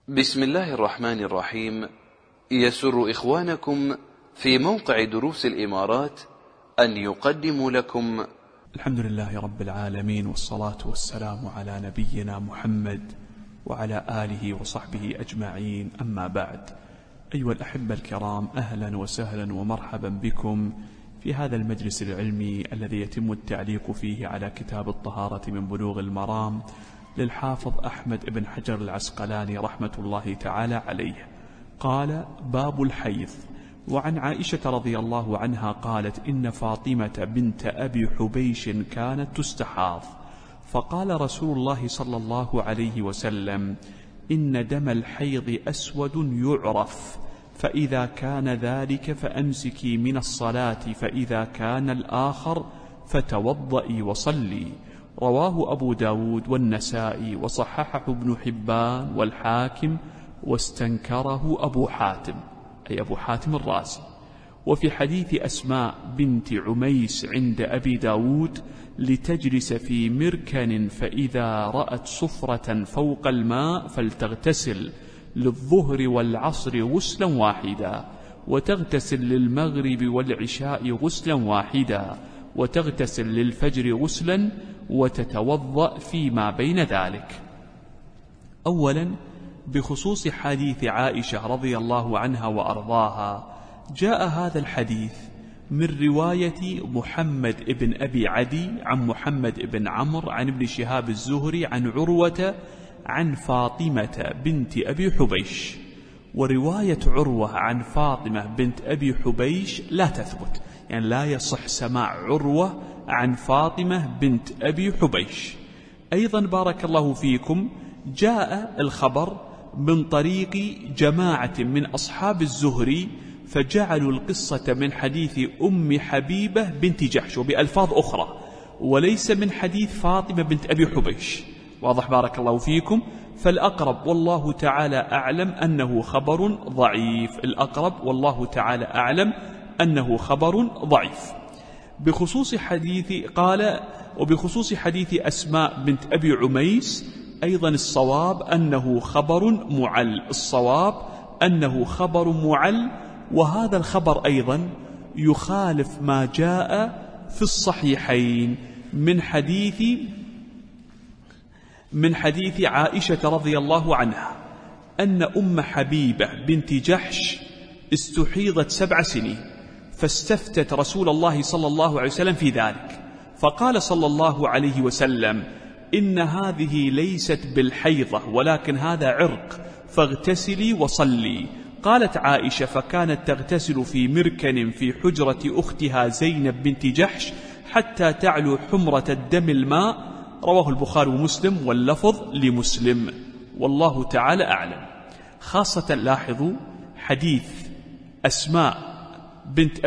بسم الله الرحمن الرحيم. يسر إخوانكم في موقع دروس الإمارات أن يقدموا لكم الحمد لله رب العالمين، والصلاة والسلام على نبينا محمد وعلى آله وصحبه أجمعين، أما بعد. أيها الأحبة الكرام، أهلا وسهلا ومرحبا بكم في هذا المجلس العلمي الذي يتم التعليق فيه على كتاب الطهارة من بلوغ المرام للحافظ أحمد بن حجر العسقلاني رحمة الله تعالى عليه. قال: باب الحيض. وعن عائشة رضي الله عنها قالت: إن فاطمة بنت أبي حبيش كانت تستحاض، فقال رسول الله صلى الله عليه وسلم: إن دم الحيض أسود يعرف، فإذا كان ذلك فأمسكي من الصلاة، فإذا كان الآخر فتوضئي وصلي. رواه أبو داود والنسائي، وصححه ابن حبان والحاكم، واستنكره أبو حاتم، أي أبو حاتم الرازي. وفي حديث أسماء بنت عميس عند أبي داود: لتجلس في مركن، فإذا رأت صفرة فوق الماء فلتغتسل للظهر والعصر غسلا واحدا، وتغتسل للمغرب والعشاء غسلا واحدا، وتغتسل للفجر غسلا، وتتوضأ فيما بين ذلك. أولا، بخصوص حديث عائشة رضي الله عنها وأرضاها، جاء هذا الحديث من رواية محمد بن أبي عدي عن محمد بن عمرو عن ابن شهاب الزهري عن عروة عن فاطمة بنت أبي حبيش. ورواية عروة عن فاطمة بنت أبي حبيش لا تثبت، يعني لا يصح سماع عروة عن فاطمة بنت أبي حبيش. أيضا بارك الله فيكم، جاء الخبر من طريق جماعة من أصحاب الزهري، فجعلوا القصة من حديث أم حبيبة بنت جحش وبألفاظ أخرى، وليس من حديث فاطمة بنت أبي حبيش. واضح بارك الله فيكم؟ فالأقرب والله تعالى أعلم أنه خبر ضعيف، الأقرب والله تعالى أعلم أنه خبر ضعيف. بخصوص حديث قال: وبخصوص حديث أسماء بنت أبي عميس أيضا الصواب أنه خبر معل، الصواب أنه خبر معل. وهذا الخبر أيضا يخالف ما جاء في الصحيحين من حديث عائشة رضي الله عنها أن أم حبيبة بنت جحش استحيضت 7 سنين، فاستفتت رسول الله صلى الله عليه وسلم في ذلك، فقال صلى الله عليه وسلم: إن هذه ليست بالحيضة، ولكن هذا عرق، فاغتسلي وصلي. قالت عائشة: فكانت تغتسل في مركن في حجرة أختها زينب بنت جحش حتى تعلو حمرة الدم الماء. رواه البخاري ومسلم، واللفظ لمسلم، والله تعالى أعلم. خاصة لاحظوا حديث أسماء بنت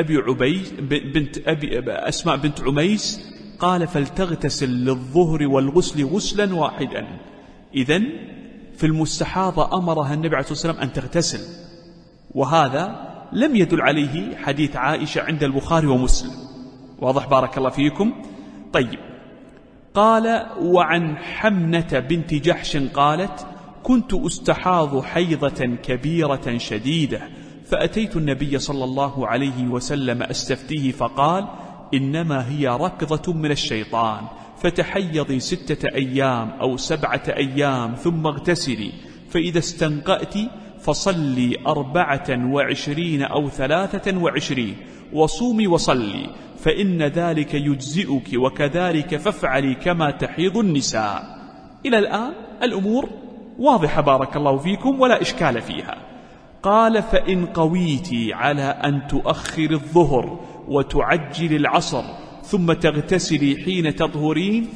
عميس قال: فلتغتسل للظهر والغسل غسلا واحدا. إذن في المستحاضة أمرها النبي عليه الصلاة والسلام أن تغتسل، وهذا لم يدل عليه حديث عائشة عند البخاري ومسلم. واضح بارك الله فيكم؟ طيب. قال: وعن حمنة بنت جحش قالت: كنت أستحاض حيضة كبيرة شديدة، فأتيت النبي صلى الله عليه وسلم أستفتيه، فقال: إنما هي ركضة من الشيطان، فتحيضي 6 أيام أو 7 أيام ثم اغتسلي، فإذا استنقأت فصلي 24 أو 23، وصومي وصلي، فإن ذلك يجزئك، وكذلك فافعلي كما تحيض النساء. إلى الآن الأمور واضحة بارك الله فيكم ولا إشكال فيها. قال: فإن قويتي على أن تؤخر الظهر وتعجل العصر، ثم تغتسلي حين تطهرين،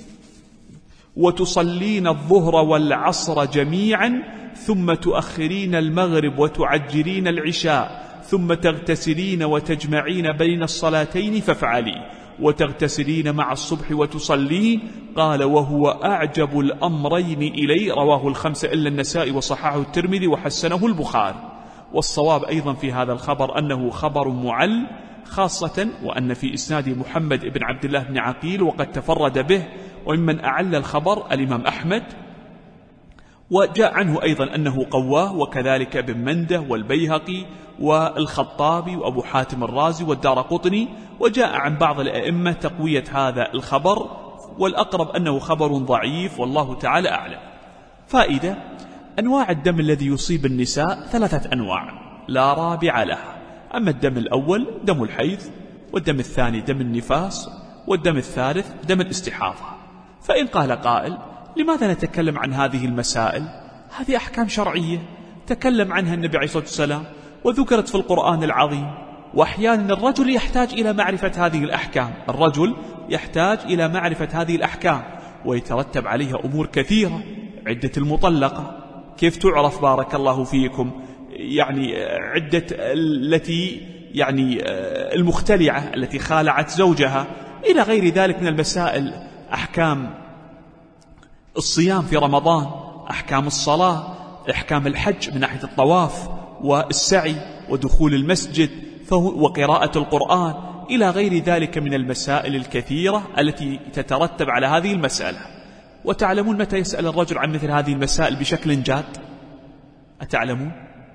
وتصلين الظهر والعصر جميعا، ثم تؤخرين المغرب وتعجلين العشاء، ثم تغتسلين وتجمعين بين الصلاتين، فافعلي، وتغتسلين مع الصبح وتصلين. قال: وهو أعجب الأمرين إلي. رواه ال5 إلا النسائي، وصححه الترمذي، وحسنه البخاري. والصواب أيضا في هذا الخبر أنه خبر معل، خاصة وأن في إسناد محمد بن عبد الله بن عقيل، وقد تفرد به، وممن أعل الخبر الإمام أحمد. وجاء عنه أيضا أنه قواه، وكذلك ابن منده والبيهقي والخطابي وأبو حاتم الرازي والدارقطني. وجاء عن بعض الأئمة تقوية هذا الخبر، والأقرب أنه خبر ضعيف والله تعالى أعلم. فائدة: أنواع الدم الذي يصيب النساء 3 أنواع لا رابع لها. أما الدم الأول دم الحيض، والدم الثاني دم النفاس، والدم الثالث دم الاستحاضة. فإن قال قائل: لماذا نتكلم عن هذه المسائل؟ هذه أحكام شرعية تكلم عنها النبي عليه الصلاة والسلام وذكرت في القرآن العظيم، وأحيانا الرجل يحتاج إلى معرفة هذه الأحكام، الرجل يحتاج إلى معرفة هذه الأحكام، ويترتب عليها أمور كثيرة. عدة المطلقة كيف تعرف بارك الله فيكم؟ يعني عدة التي المختلعة التي خالعت زوجها إلى غير ذلك من المسائل. أحكام الصيام في رمضان، أحكام الصلاة، أحكام الحج من ناحية الطواف والسعي ودخول المسجد وقراءة القرآن إلى غير ذلك من المسائل الكثيرة التي تترتب على هذه المسألة. وتعلمون متى يسأل الرجل عن مثل هذه المسائل بشكل جاد؟ أتعلمون؟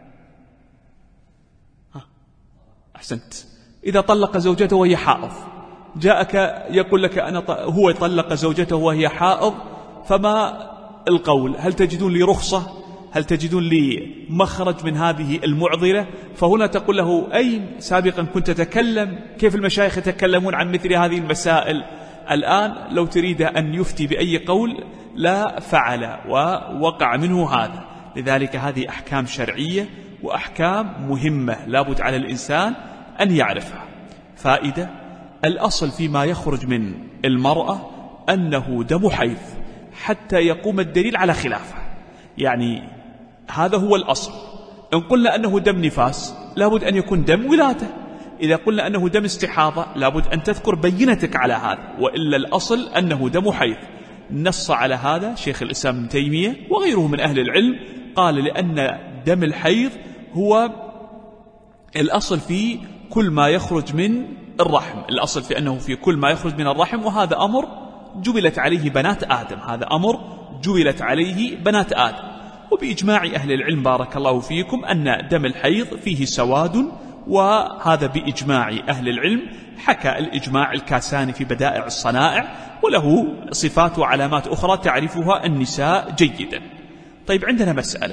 أحسنت. إذا طلق زوجته وهي حائض، جاءك يقول لك هو طلق زوجته وهي حائض، فما القول؟ هل تجدون لي رخصة؟ هل تجدون لي مخرج من هذه المعضلة؟ فهنا تقول له: أين سابقا كنت تتكلم؟ كيف المشايخ يتكلمون عن مثل هذه المسائل؟ الآن لو تريد أن يفتي بأي قول لا فعل ووقع منه هذا. لذلك هذه أحكام شرعية وأحكام مهمة لابد على الإنسان أن يعرفها. فائدة: الأصل فيما يخرج من المرأة أنه دم حيض حتى يقوم الدليل على خلافه. يعني هذا هو الأصل. إن قلنا أنه دم نفاس لابد أن يكون دم ولادة، إذا قلنا أنه دم استحاضة لابد أن تذكر بينتك على هذا، وإلا الأصل أنه دم حيض. نص على هذا شيخ الإسلام ابن تيمية وغيره من أهل العلم، قال لأن دم الحيض هو الأصل في كل ما يخرج من الرحم، الأصل في أنه في كل ما يخرج من الرحم، وهذا أمر جبلت عليه بنات آدم، هذا أمر جبلت عليه بنات آدم. وبإجماع أهل العلم بارك الله فيكم أن دم الحيض فيه سواد، وهذا بإجماع أهل العلم. حكى الإجماع الكاساني في بدائع الصنائع، وله صفات وعلامات أخرى تعرفها النساء جيدا. طيب، عندنا مسألة: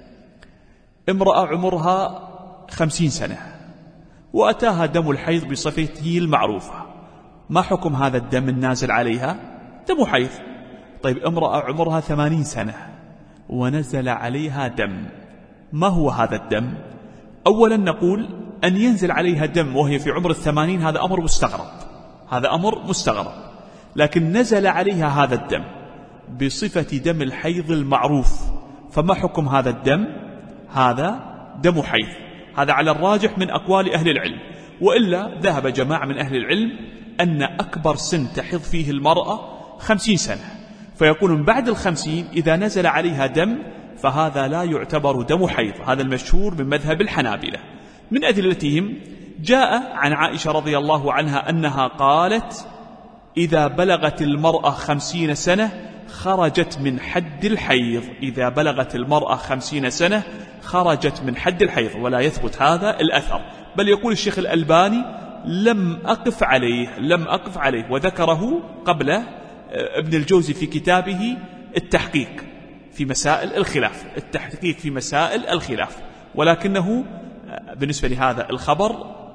امرأة عمرها 50 سنة وأتاها دم الحيض بصفته المعروفة، ما حكم هذا الدم النازل عليها؟ دم حيض. طيب، امرأة عمرها 80 سنة ونزل عليها دم، ما هو هذا الدم؟ أولا نقول أن ينزل عليها دم وهي في عمر 80 هذا أمر مستغرب، هذا أمر مستغرب. لكن نزل عليها هذا الدم بصفة دم الحيض المعروف، فما حكم هذا الدم؟ هذا دم حيض. هذا على الراجح من أقوال أهل العلم، وإلا ذهب جماعة من أهل العلم أن أكبر سن تحض فيه المرأة 50 سنة، فيكون من بعد 50 إذا نزل عليها دم فهذا لا يعتبر دم حيض. هذا المشهور من مذهب الحنابلة. من أدلتهم جاء عن عائشة رضي الله عنها أنها قالت: إذا بلغت المرأة 50 سنة خرجت من حد الحيض. إذا بلغت المرأة 50 سنة خرجت من حد الحيض. ولا يثبت هذا الأثر، بل يقول الشيخ الألباني: لم أقف عليه، وذكره قبل ابن الجوزي في كتابه التحقيق في مسائل الخلاف، التحقيق في مسائل الخلاف. ولكنه بالنسبة لهذا الخبر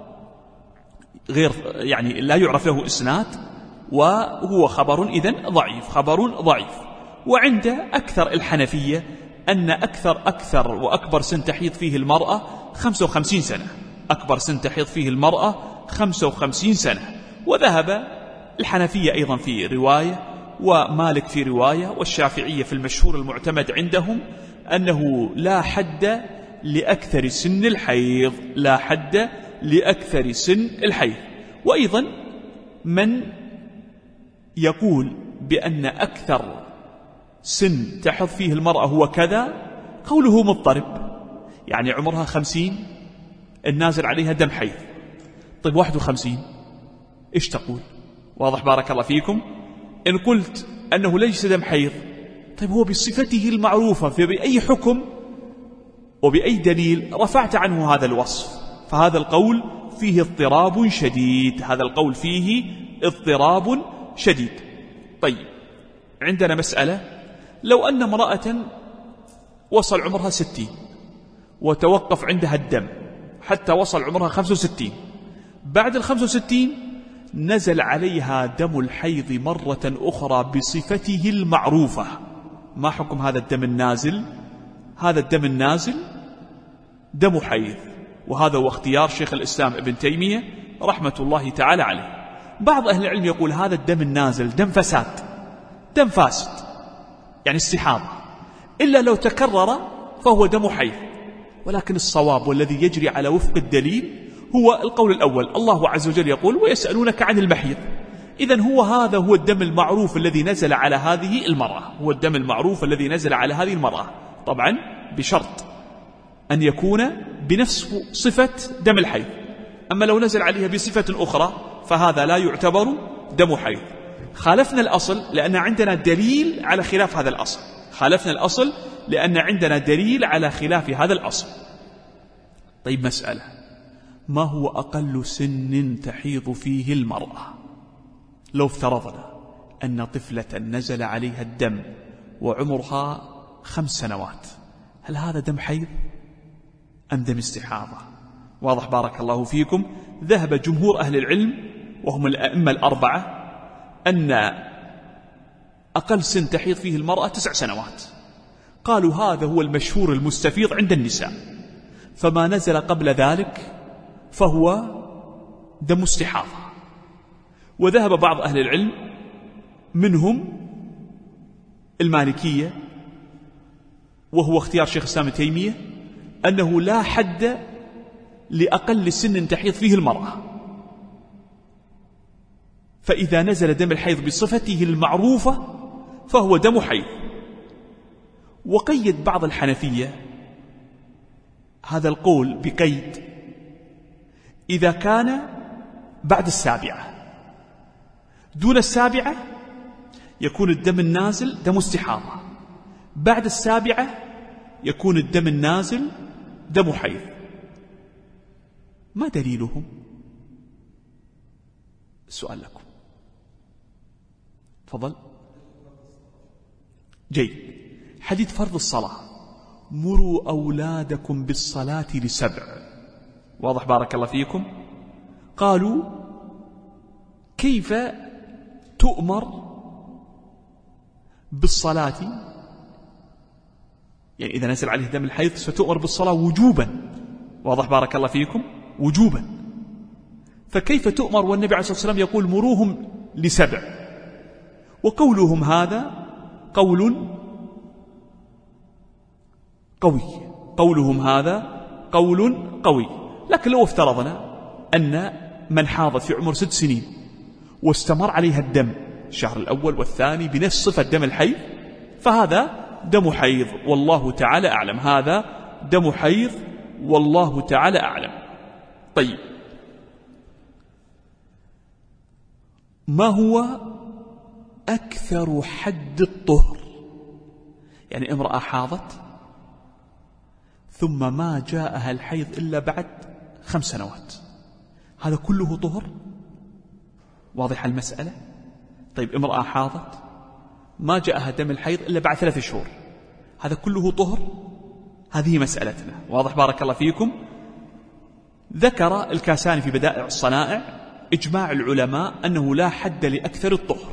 غير لا يعرف له إسناد، وهو خبر إذن ضعيف، خبر ضعيف. وعند أكثر الحنفية أن أكثر وأكبر سن تحيض فيه المرأة 55 سنة، أكبر سن تحيض فيه المرأة 55 سنة. وذهب الحنفية أيضا في رواية، ومالك في رواية، والشافعية في المشهور المعتمد عندهم أنه لا حد لأكثر سن الحيض، لا حد لأكثر سن الحيض. وأيضا من يقول بأن أكثر سن تحض فيه المرأة هو كذا، قوله مضطرب، يعني عمرها 50 النازل عليها دم حيض. طيب 51 إيش تقول؟ واضح بارك الله فيكم؟ إن قلت أنه ليس دم حيض طيب هو بصفته المعروفة فبأي حكم وبأي دليل رفعت عنه هذا الوصف؟ فهذا القول فيه اضطراب شديد، هذا القول فيه اضطراب شديد. طيب عندنا مسألة، لو أن امرأة وصل عمرها 60 وتوقف عندها الدم حتى وصل عمرها 65، بعد 65 نزل عليها دم الحيض مرة أخرى بصفته المعروفة، ما حكم هذا الدم النازل؟ هذا الدم النازل دم حيض، وهذا هو اختيار شيخ الإسلام ابن تيمية رحمة الله تعالى عليه. بعض أهل العلم يقول هذا الدم النازل دم فساد، دم فاسد يعني استحاضة، إلا لو تكرر فهو دم حيض. ولكن الصواب والذي يجري على وفق الدليل هو القول الأول. الله عز وجل يقول ويسألونك عن المحيض، إذن هذا هو الدم المعروف الذي نزل على هذه المرأة، هو الدم المعروف الذي نزل على هذه المرأة، طبعا بشرط أن يكون بنفس صفة دم الحيض. أما لو نزل عليها بصفة أخرى فهذا لا يعتبر دم حيض. خالفنا الأصل لأن عندنا دليل على خلاف هذا الأصل، خالفنا الأصل لأن عندنا دليل على خلاف هذا الأصل. طيب مسألة، ما هو أقل سن تحيض فيه المرأة؟ لو افترضنا أن طفلة نزل عليها الدم وعمرها 5 سنوات، هل هذا دم حيض أم دم استحاضة؟ واضح بارك الله فيكم. ذهب جمهور أهل العلم وهم الأئمة الأربعة أن أقل سن تحيض فيه المرأة 9 سنوات، قالوا هذا هو المشهور المستفيض عند النساء، فما نزل قبل ذلك فهو دم استحاضة. وذهب بعض أهل العلم منهم المالكية وهو اختيار شيخ الإسلام ابن تيمية أنه لا حد لأقل سن تحيض فيه المرأة، فإذا نزل دم الحيض بصفته المعروفة فهو دم حيض. وقيد بعض الحنفية هذا القول بقيد إذا كان بعد 7، دون 7 يكون الدم النازل دم استحاضة، بعد 7 يكون الدم النازل دم حيض. ما دليلهم؟ السؤال لكم، تفضل. جيد. حديث فرض الصلاة، مروا أولادكم بالصلاة ل7، واضح بارك الله فيكم. قالوا كيف تؤمر بالصلاة؟ يعني إذا نزل عليه دم الحيض ستؤمر بالصلاة وجوبا، واضح بارك الله فيكم، وجوبا. فكيف تؤمر والنبي عليه الصلاة والسلام يقول مروهم ل7؟ وقولهم هذا قول قوي، قولهم هذا قول قوي. لكن لو افترضنا أن من حاضت في عمر 6 سنين واستمر عليها الدم الشهر الأول والثاني بنفس صفة دم الحيض فهذا دم حيض والله تعالى أعلم، هذا دم حيض والله تعالى أعلم. طيب، ما هو أكثر حد الطهر؟ يعني امرأة حاضت ثم ما جاءها الحيض إلا بعد 5 سنوات، هذا كله طهر؟ واضح المسألة؟ طيب، امرأة حاضت ما جاءها دم الحيض إلا بعد 3 شهور، هذا كله طهر؟ هذه مسألتنا، واضح بارك الله فيكم. ذكر الكاساني في بدائع الصنائع إجماع العلماء أنه لا حد لأكثر الطهر،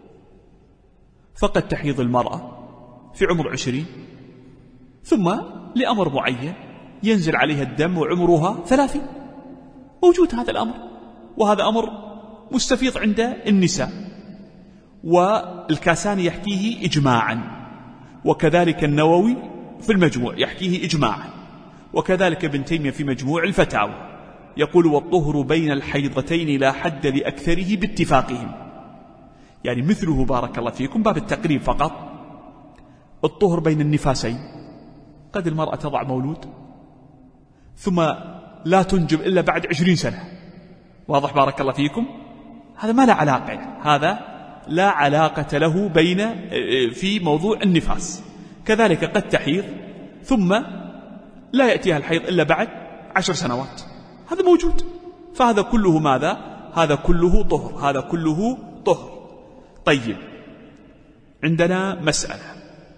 فقد تحيض المرأة في عمر 20 ثم لأمر معين ينزل عليها الدم وعمرها 30، موجود هذا الأمر، وهذا أمر مستفيض عند النساء. والكاساني يحكيه إجماعا، وكذلك النووي في المجموع يحكيه إجماعا، وكذلك ابن تيمية في مجموع الفتاوى يقول والطهر بين الحيضتين لا حد لأكثره باتفاقهم. يعني مثله بارك الله فيكم باب التقريب فقط، الطهر بين النفاسين، قد المرأة تضع مولود ثم لا تنجب إلا بعد 20 سنة، واضح بارك الله فيكم، هذا ما له علاقة، هذا لا علاقة له في موضوع النفاس. كذلك قد تحيض ثم لا يأتيها الحيض إلا بعد 10 سنوات، هذا موجود. فهذا كله ماذا؟ هذا كله طهر، هذا كله طهر. طيب، عندنا مسألة: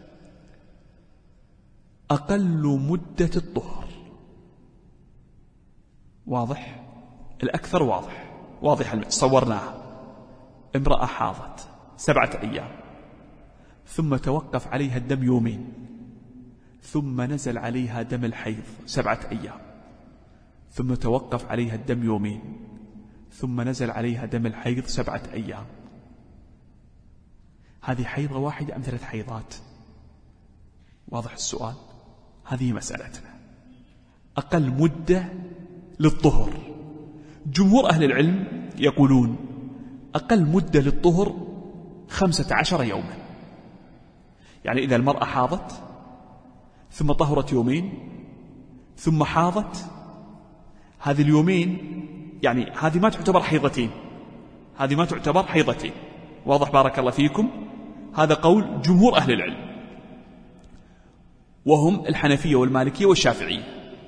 أقل مدة الطهر. واضح؟ الأكثر واضح صورناها. امرأة حاضت 7 أيام، ثم توقف عليها الدم 2 يوم، ثم نزل عليها دم الحيض 7 أيام، ثم توقف عليها الدم 2 يوم، ثم نزل عليها دم الحيض 7 أيام. هذه حيضة واحدة أم 3 حيضات؟ واضح السؤال؟ هذه مسألتنا. أقل مدة للطهر، جمهور أهل العلم يقولون أقل مدة للطهر 15 يوما. يعني إذا المرأة حاضت ثم طهرت 2 يوم ثم حاضت، هذه 2 يوم يعني هذه ما تعتبر حيضتين، هذه ما تعتبر حيضتين. واضح؟ بارك الله فيكم. هذا قول جمهور أهل العلم، وهم الحنفية والمالكية والشافعية.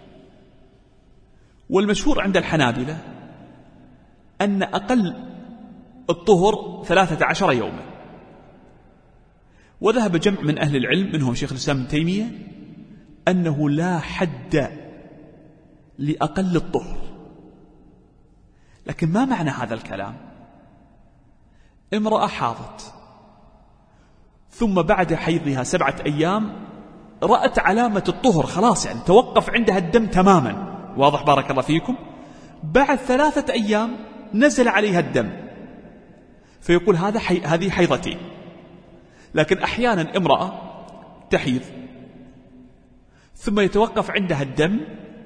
والمشهور عند الحنابلة أن أقل الطهر 13 يوما. وذهب جمع من أهل العلم منهم شيخ الإسلام ابن تيمية أنه لا حد لأقل الطهر. لكن ما معنى هذا الكلام؟ امرأة حاضت ثم بعد حيضها 7 أيام رأت علامة الطهر، خلاص يعني توقف عندها الدم تماما. واضح؟ بارك الله فيكم. بعد 3 أيام نزل عليها الدم، فيقول هذه حيضتين. لكن أحيانا امرأة تحيض ثم يتوقف عندها الدم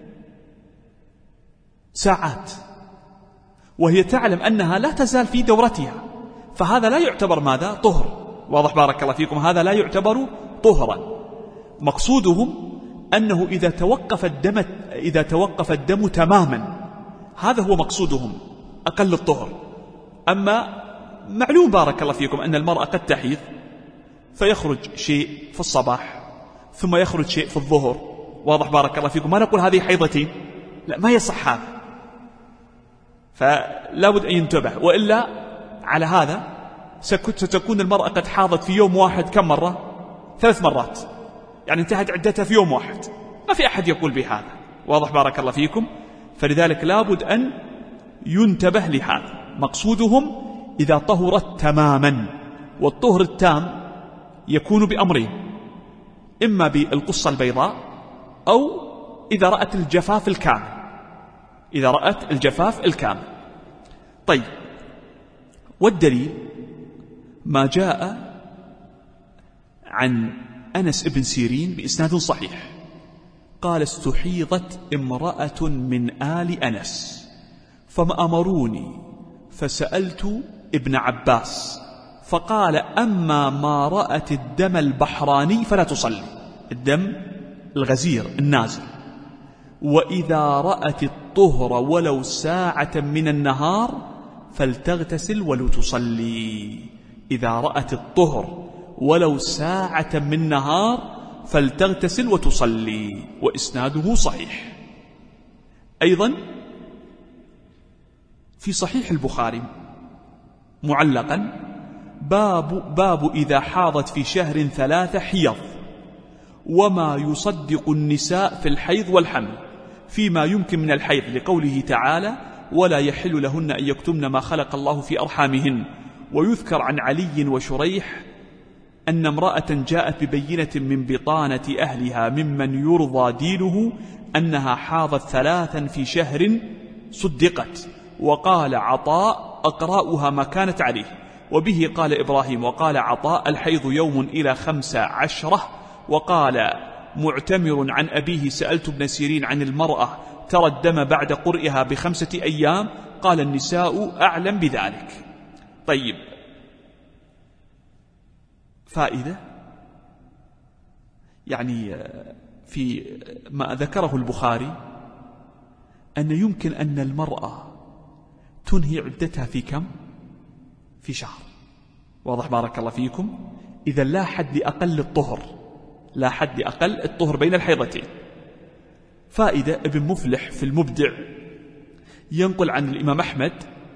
ساعات وهي تعلم أنها لا تزال في دورتها، فهذا لا يعتبر ماذا؟ طهر. واضح؟ بارك الله فيكم. هذا لا يعتبر طهرا. مقصودهم أنه إذا توقف الدم تماما، هذا هو مقصودهم أقل الطهر. أما معلوم بارك الله فيكم أن المرأة قد تحيض فيخرج شيء في الصباح ثم يخرج شيء في الظهر. واضح؟ بارك الله فيكم. ما نقول هذه حيضتين، لا، ما يصح هذا، فلا بد أن ينتبه. وإلا على هذا ستكون المرأة قد حاضت في يوم واحد كم مرة؟ 3 مرات، يعني انتهت عدتها في يوم واحد. ما في أحد يقول بهذا. واضح؟ بارك الله فيكم. فلذلك لا بد أن ينتبه لهذا. مقصودهم إذا طهرت تماما. والطهر التام يكون بأمرين: إما بالقصة البيضاء، أو إذا رأت الجفاف الكامل. طيب، والدليل ما جاء عن أنس بن سيرين بإسناد صحيح قال: استحيضت امرأة من آل أنس فأمروني فسألت ابن عباس فقال: أما ما رأت الدم البحراني فلا تصلي، الدم الغزير النازل، وإذا رأت الطهر ولو ساعة من النهار فلتغتسل ولتصلي. إذا رأت الطهر ولو ساعة من نهار فلتغتسل وتصلي. وإسناده صحيح. أيضا في صحيح البخاري معلقا باب إذا حاضت في شهر 3 حيض وما يصدق النساء في الحيض والحمل فيما يمكن من الحيض، لقوله تعالى: ولا يحل لهن أن يكتمن ما خلق الله في أرحامهن. ويذكر عن علي وشريح أن امرأة جاءت ببينة من بطانة أهلها ممن يرضى دينه أنها حاضت 3 في شهر صدقت. وقال عطاء: أقرأها ما كانت عليه. وبه قال إبراهيم. وقال عطاء: الحيض يوم إلى 15. وقال معتمر عن أبيه: سألت ابن سيرين عن المرأة ترى الدم بعد قرئها ب5 أيام، قال: النساء أعلم بذلك. طيب، فائدة يعني في ما ذكره البخاري أن يمكن أن المرأة تنهي عدتها في كم؟ في شهر. واضح بارك الله فيكم؟ إذا لا حد أقل الطهر، لا حد أقل الطهر بين الحيضتين. فائدة: ابن مفلح في المبدع ينقل عن الإمام أحمد،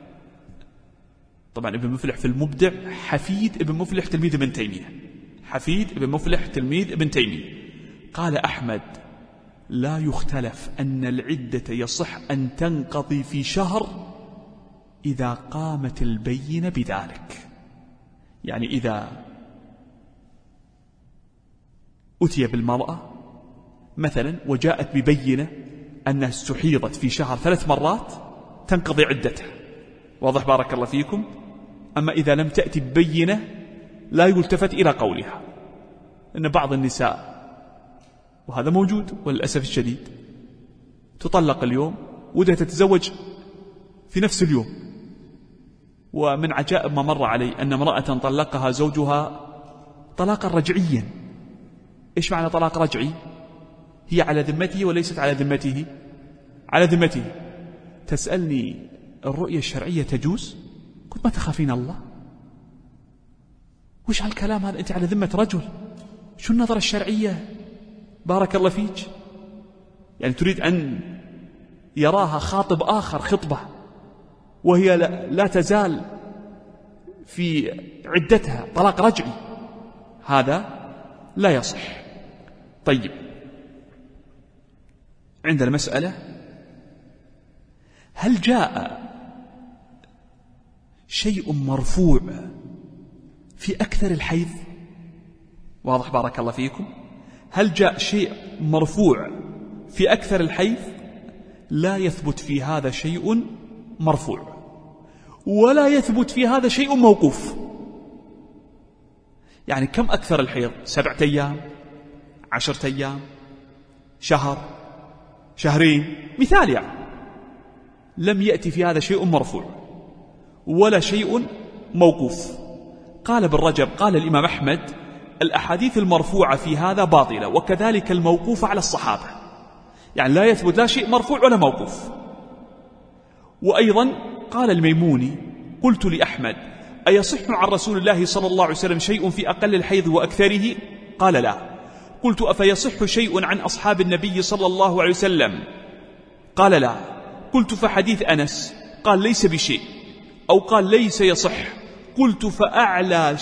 طبعا ابن مفلح في المبدع حفيد ابن مفلح تلميذ ابن تيمية، حفيد ابن مفلح تلميذ ابن تيمية، قال أحمد: لا يختلف أن العدة يصح أن تنقضي في شهر إذا قامت البينة بذلك. يعني إذا أتي بالمرأة مثلا وجاءت ببينة أنها استحيضت في شهر 3 مرات تنقضي عدتها. واضح بارك الله فيكم؟ أما إذا لم تأتي ببينة لا يلتفت إلى قولها، إن بعض النساء، وهذا موجود وللأسف الشديد، تطلق اليوم ودها تتزوج في نفس اليوم. ومن عجائب ما مر علي أن امرأة طلقها زوجها طلاقا رجعيا. إيش معنى طلاق رجعي؟ هي على ذمته وليست على ذمته؟ على ذمته. تسألني الرؤية الشرعية تجوز؟ قلت: ما تخافين الله؟ وش هالكلام هذا؟ أنت على ذمة رجل، شو النظرة الشرعية؟ بارك الله فيك. يعني تريد أن يراها خاطب آخر خطبة وهي لا تزال في عدتها، طلاق رجعي، هذا لا يصح. طيب، عندنا مسألة: هل جاء شيء مرفوع في أكثر الحيض؟ واضح بارك الله فيكم؟ هل جاء شيء مرفوع في أكثر الحيض؟ لا يثبت في هذا شيء مرفوع، ولا يثبت في هذا شيء موقوف. يعني كم أكثر الحيض؟ 7 أيام، 10 أيام، شهر، شهرين، مثال يعني. لم يأتي في هذا شيء مرفوع ولا شيء موقوف. قال ابن رجب، قال الإمام أحمد: الأحاديث المرفوعة في هذا باطلة، وكذلك الموقوف على الصحابة. يعني لا يثبت لا شيء مرفوع ولا موقوف. وأيضا قال الميموني: قلت لأحمد: أيصح عن رسول الله صلى الله عليه وسلم شيء في أقل الحيض وأكثره؟ قال: لا. قلت: أفيصح شيء عن أصحاب النبي صلى الله عليه وسلم؟ قال: لا. قلت: فحديث أنس؟ قال: ليس بشيء، أو قال: ليس يصح. قلت: فأعلى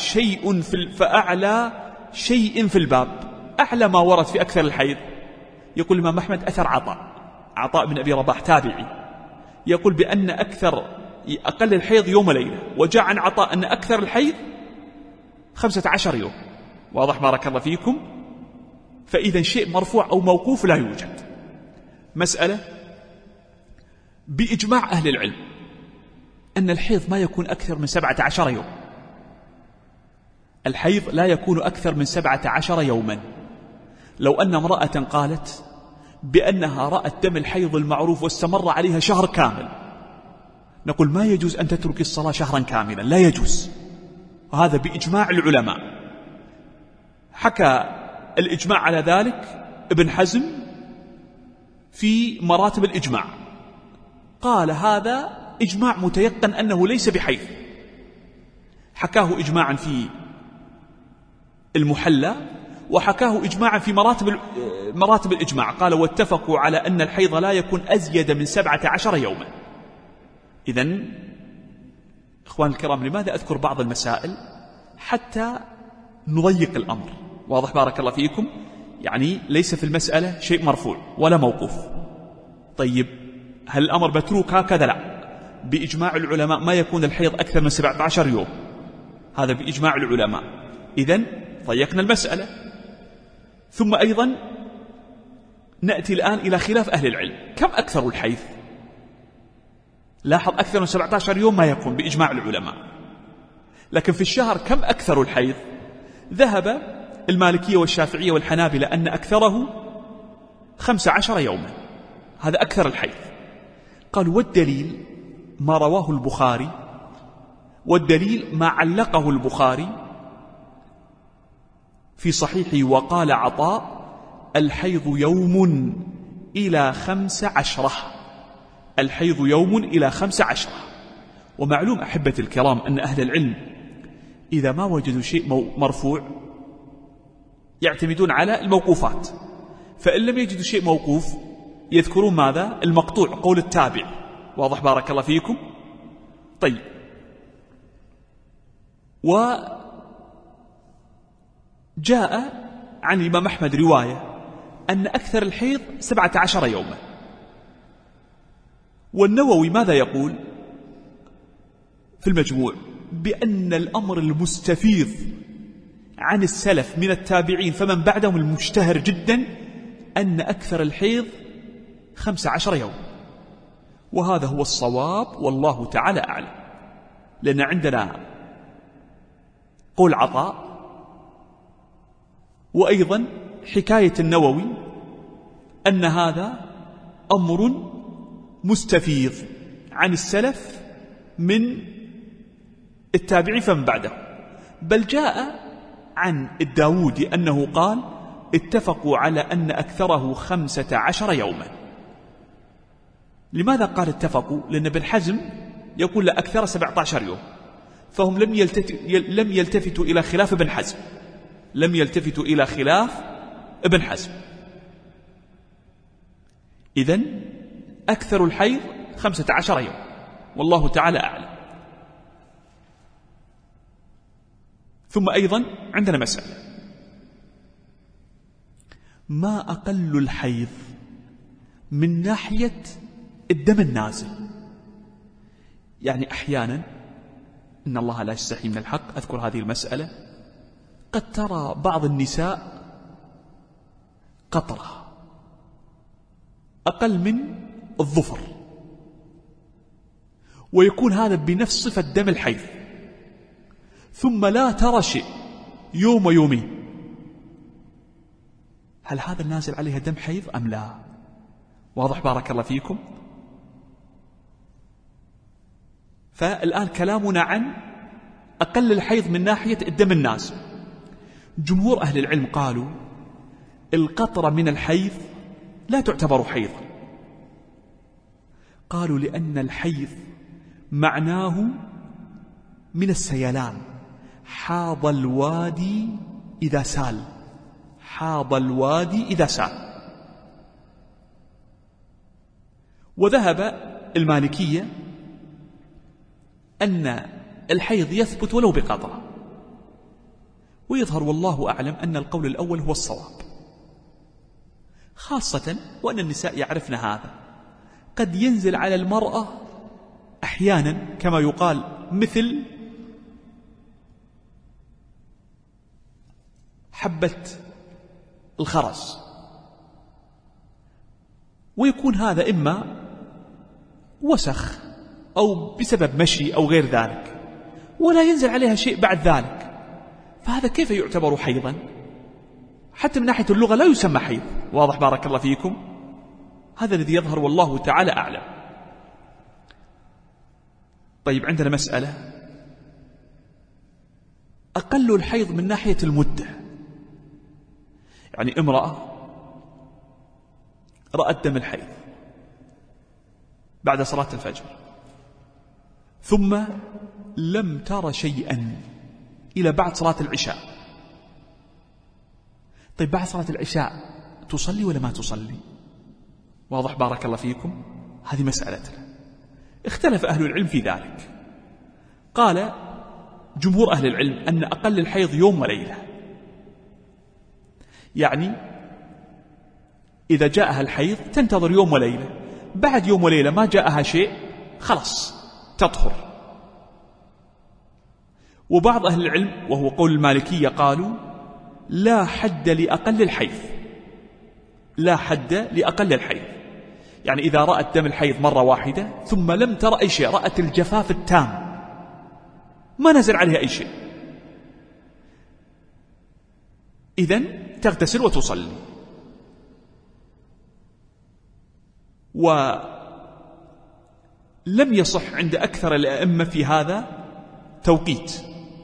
شيء في الباب، أعلى ما ورد في أكثر الحيض. يقول الإمام أحمد: أثر عطاء بن أبي رباح تابعي، يقول بأن أقل الحيض يوم وليلة، وجاء عن عطاء أن أكثر الحيض 15 يوم. واضح بارك الله فيكم؟ فإذا شيء مرفوع أو موقوف لا يوجد. مسألة: بإجماع أهل العلم أن الحيض ما يكون أكثر من 17 يوم. الحيض لا يكون أكثر من 17 يوما. لو أن امرأة قالت بأنها رأت دم الحيض المعروف واستمر عليها شهر كامل، نقول ما يجوز أن تترك الصلاة شهرا كاملا، لا يجوز. وهذا بإجماع العلماء. حكى الإجماع على ذلك ابن حزم في مراتب الإجماع، قال هذا إجماع متيقن أنه ليس بحيض. حكاه إجماعا في المحلى، وحكاه إجماعا في مراتب الإجماع. قال: واتفقوا على أن الحيض لا يكون أزيد من 17 يوما. إذن إخوان الكرام، لماذا أذكر بعض المسائل؟ حتى نضيق الأمر. واضح بارك الله فيكم؟ يعني ليس في المسألة شيء مرفوع ولا موقوف. طيب، هل الأمر متروك هكذا؟ لا، بإجماع العلماء ما يكون الحيض أكثر من 17 يوم، هذا بإجماع العلماء. إذن ضيقنا المسألة. ثم أيضا نأتي الآن إلى خلاف أهل العلم: كم أكثر الحيض؟ لاحظ، أكثر من 17 يوم ما يكون بإجماع العلماء. لكن في الشهر كم أكثر الحيض؟ ذهب المالكية والشافعية والحنابلة أن أكثره 15 يوما، هذا أكثر الحيض. قال: والدليل ما رواه البخاري، والدليل ما علقه البخاري في صحيحه، وقال عطاء: الحيض يوم إلى 15، الحيض يوم إلى 15. ومعلوم أحبة الكرام أن أهل العلم إذا ما وجدوا شيء مرفوع يعتمدون على الموقوفات، فإن لم يجدوا شيء موقوف يذكرون ماذا؟ المقطوع، قول التابع. واضح بارك الله فيكم؟ طيب، وجاء عن الإمام أحمد رواية أن أكثر الحيض 17 يوما. والنووي ماذا يقول في المجموع؟ بأن الأمر المستفيض عن السلف من التابعين فمن بعدهم المشتهر جدا أن أكثر الحيض 15 يوم، وهذا هو الصواب والله تعالى أعلم. لأن عندنا قول عطاء وأيضا حكاية النووي أن هذا أمر مستفيض عن السلف من التابعين فمن بعده. بل جاء عن الداودي أنه قال اتفقوا على أن أكثره 15 يوما. لماذا قال اتفقوا؟ لأن ابن حزم يقول لا أكثر 17 يوم، فهم لم يلتفتوا إلى خلاف ابن حزم، لم يلتفتوا إلى خلاف ابن حزم. إذن أكثر الحيض 15 يوم والله تعالى أعلم. ثم أيضا عندنا مسألة: ما أقل الحيض من ناحية الدم النازل؟ يعني أحيانا إن الله لا يستحي من الحق، أذكر هذه المسألة، قد ترى بعض النساء قطرة أقل من الظفر ويكون هذا بنفس صفة دم الحيض، ثم لا ترى شيء يوم ويومين. هل هذا النازل عليها دم حيض أم لا؟ واضح بارك الله فيكم؟ فالآن كلامنا عن أقل الحيض من ناحية الدم النازل. جمهور أهل العلم قالوا القطرة من الحيض لا تعتبر حيضا. قالوا لأن الحيض معناه من السيلان، حاض الوادي إذا سال، حاض الوادي إذا سال. وذهب المالكية أن الحيض يثبت ولو بقطرة، ويظهر والله أعلم أن القول الأول هو الصواب، خاصة وأن النساء يعرفن هذا. قد ينزل على المرأة أحيانا كما يقال مثل حبة الخرز، ويكون هذا إما وسخ أو بسبب مشي أو غير ذلك، ولا ينزل عليها شيء بعد ذلك، فهذا كيف يعتبر حيضا؟ حتى من ناحية اللغة لا يسمى حيض. واضح بارك الله فيكم؟ هذا الذي يظهر والله تعالى أعلم. طيب، عندنا مسألة: أقل الحيض من ناحية المدة. يعني امرأة رأت دم الحيض بعد صلاة الفجر ثم لم تر شيئا إلى بعد صلاة العشاء. طيب، بعد صلاة العشاء تصلي ولا ما تصلي؟ واضح بارك الله فيكم؟ هذه مسألتنا. اختلف أهل العلم في ذلك. قال جمهور أهل العلم أن أقل الحيض يوم وليلة، يعني إذا جاءها الحيض تنتظر يوم وليلة، بعد يوم وليلة ما جاءها شيء خلاص تطهر. وبعض أهل العلم وهو قول المالكية قالوا لا حد لأقل الحيض، لا حد لأقل الحيض. يعني إذا رأت دم الحيض مرة واحدة ثم لم ترى أي شيء، رأت الجفاف التام ما نزل عليها أي شيء، إذن تغتسل وتصلي. ولم يصح عند أكثر الأئمة في هذا توقيت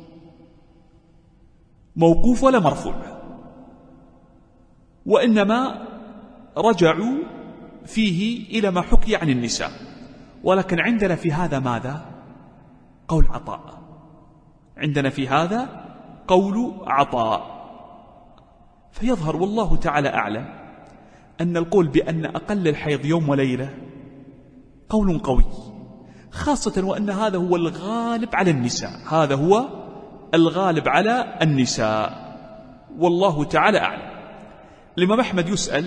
موقوف ولا مرفوع، وإنما رجعوا فيه إلى ما حكي عن النساء. ولكن عندنا في هذا ماذا؟ قول عطاء. عندنا في هذا قول عطاء. فيظهر والله تعالى أعلم أن القول بأن أقل الحيض يوم وليلة قول قوي، خاصة وأن هذا هو الغالب على النساء، هذا هو الغالب على النساء، والله تعالى أعلم. الإمام أحمد يسأل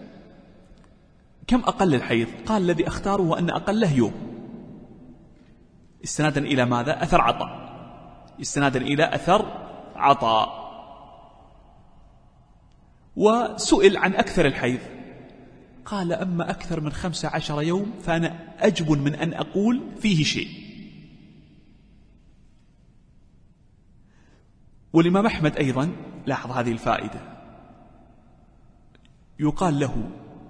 كم أقل الحيض؟ قال الذي أختاره أن أقله يوم، استنادا إلى ماذا؟ أثر عطاء، استنادا إلى أثر عطاء. وسئل عن أكثر الحيض قال أما أكثر من 15 يوم فأنا أجبن من أن أقول فيه شيء. والإمام أحمد أيضا لاحظ هذه الفائدة، يقال له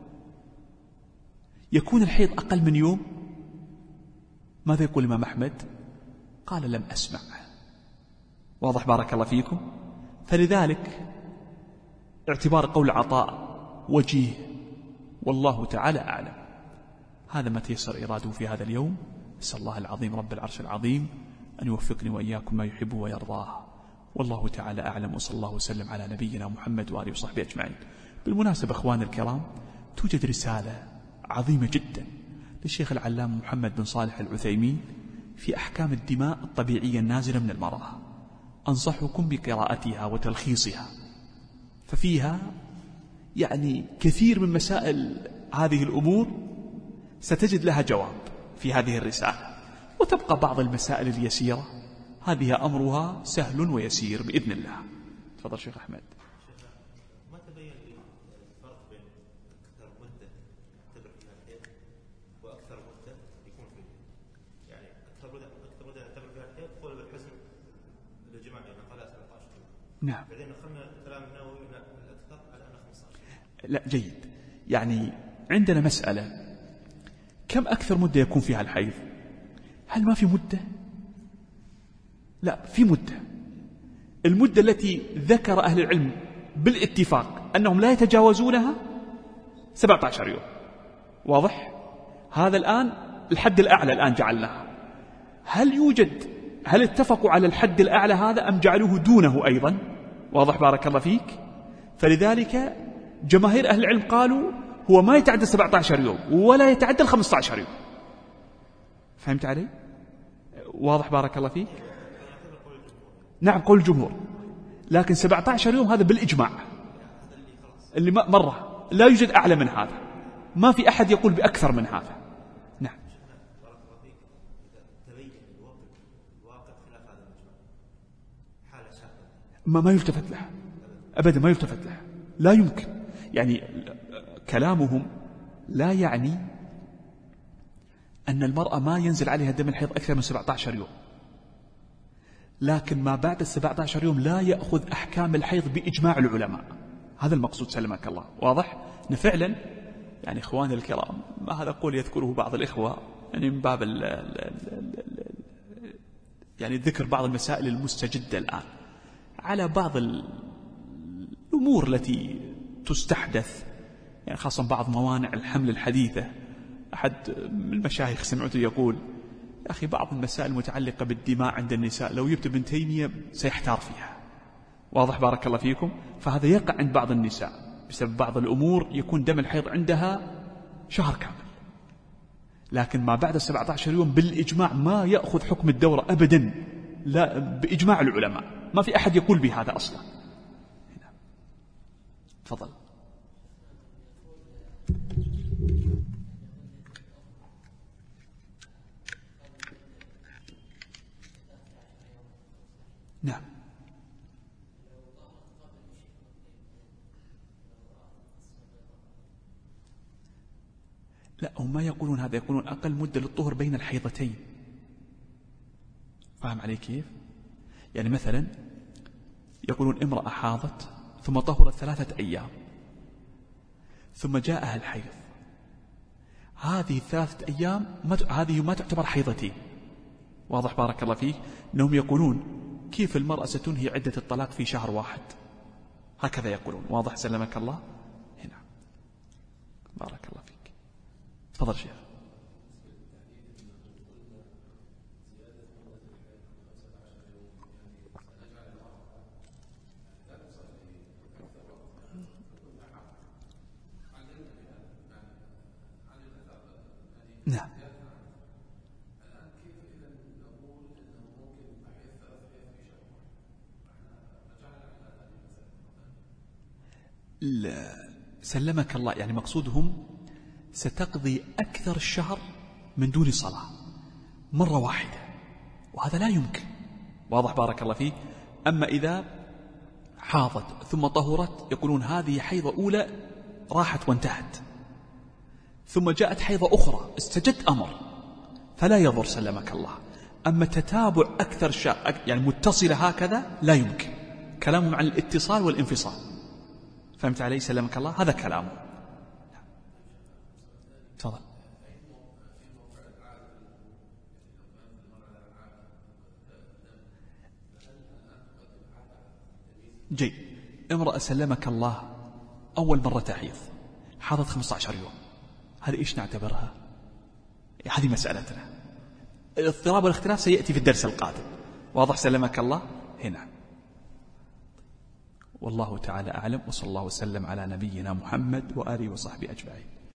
يكون الحيض أقل من يوم؟ ماذا يقول الإمام أحمد؟ قال لم أسمع. واضح بارك الله فيكم. فلذلك اعتبار قول عطاء وجيه، والله تعالى أعلم. هذا ما تيسر إراده في هذا اليوم. أسأل الله العظيم رب العرش العظيم أن يوفقني وإياكم ما يحب ويرضاه، والله تعالى أعلم. وصلى الله وسلم على نبينا محمد وآله وصحبه أجمعين. بالمناسبة أخواني الكرام، توجد رسالة عظيمة جدا للشيخ العلامة محمد بن صالح العثيمين في أحكام الدماء الطبيعية النازلة من المرأة، أنصحكم بقراءتها وتلخيصها، ففيها يعني كثير من مسائل هذه الأمور ستجد لها جواب في هذه الرسالة، وتبقى بعض المسائل اليسيرة هذه أمرها سهل ويسير بإذن الله. تفضل شيخ أحمد. ما تبين الفرق بين أكثر مدة تبرع فيها الحيض وأكثر مدة يكون فيها، يعني أكثر مدة تبرع فيها الحيض قول بالحزن للجماعة قال 17 يوم. نعم. بعدين أخذنا كلام النووي الأكثر على أنه 15. لا جيد. يعني عندنا مسألة كم أكثر مدة يكون فيها الحيض؟ هل ما في مدة؟ لا، في مدة. المدة التي ذكر أهل العلم بالاتفاق أنهم لا يتجاوزونها 17 يوم. واضح؟ هذا الآن الحد الأعلى الآن جعلناها. هل اتفقوا على الحد الأعلى هذا أم جعلوه دونه أيضا؟ واضح بارك الله فيك. فلذلك جماهير أهل العلم قالوا هو ما يتعدى 17 يوم ولا يتعدى 15 يوم. فهمت علي؟ واضح بارك الله فيك. نعم قول الجمهور، لكن 17 يوم هذا بالإجماع، اللي مرة لا يوجد أعلى من هذا، ما في أحد يقول بأكثر من هذا. نعم. ما يلتفت له أبدا، ما يلتفت له، لا يمكن. يعني كلامهم لا يعني أن المرأة ما ينزل عليها دم الحيض أكثر من 17 يوم، لكن ما بعد 17 يوم لا يأخذ أحكام الحيض بإجماع العلماء. هذا المقصود سلمك الله. واضح؟ فعلا يعني إخواني الكرام، ما هذا قول يذكره بعض الإخوة يعني من باب يعني ذكر بعض المسائل المستجدة الآن على بعض الأمور التي تستحدث، يعني خاصة بعض موانع الحمل الحديثة. أحد من المشايخ سمعته يقول يا أخي بعض المسائل المتعلقة بالدماء عند النساء لو جبت ابن تيمية سيحتار فيها. واضح بارك الله فيكم. فهذا يقع عند بعض النساء بسبب بعض الأمور، يكون دم الحيض عندها شهر كامل، لكن ما بعد 17 يوم بالإجماع ما يأخذ حكم الدورة أبدا، لا بإجماع العلماء، ما في أحد يقول بهذا أصلا. تفضل. نعم. لا، هم ما يقولون هذا، يقولون أقل مدة للطهر بين الحيضتين. فاهم علي كيف؟ يعني مثلا يقولون امرأة حاضت ثم طهرت 3 أيام ثم جاءها الحيض، هذه 3 أيام هذه ما تعتبر حيضتين. واضح بارك الله فيك. أنهم يقولون كيف المرأة ستنهي عدة الطلاق في شهر واحد، هكذا يقولون. واضح سلمك الله. هنا بارك الله فيك. تفضل شيخ. نعم. سلمك الله، يعني مقصودهم ستقضي أكثر الشهر من دون صلاة مرة واحدة، وهذا لا يمكن. واضح بارك الله فيه. أما إذا حاضت ثم طهرت يقولون هذه حيضة أولى راحت وانتهت، ثم جاءت حيضة أخرى استجد أمر، فلا يضر سلمك الله. أما تتابع أكثر يعني متصلة هكذا لا يمكن. كلامهم عن الاتصال والانفصال، فهمت علي سلمك الله؟ هذا كلامه. تفضل. جيد. امرأة سلمك الله أول مرة تحيض، حاضت 15 يوم، هذه إيش نعتبرها؟ هذه مسألتنا. الاضطراب والاختلاف سيأتي في الدرس القادم. واضح سلمك الله هنا. والله تعالى أعلم، وصلى الله وسلم على نبينا محمد وآله وصحبه أجمعين.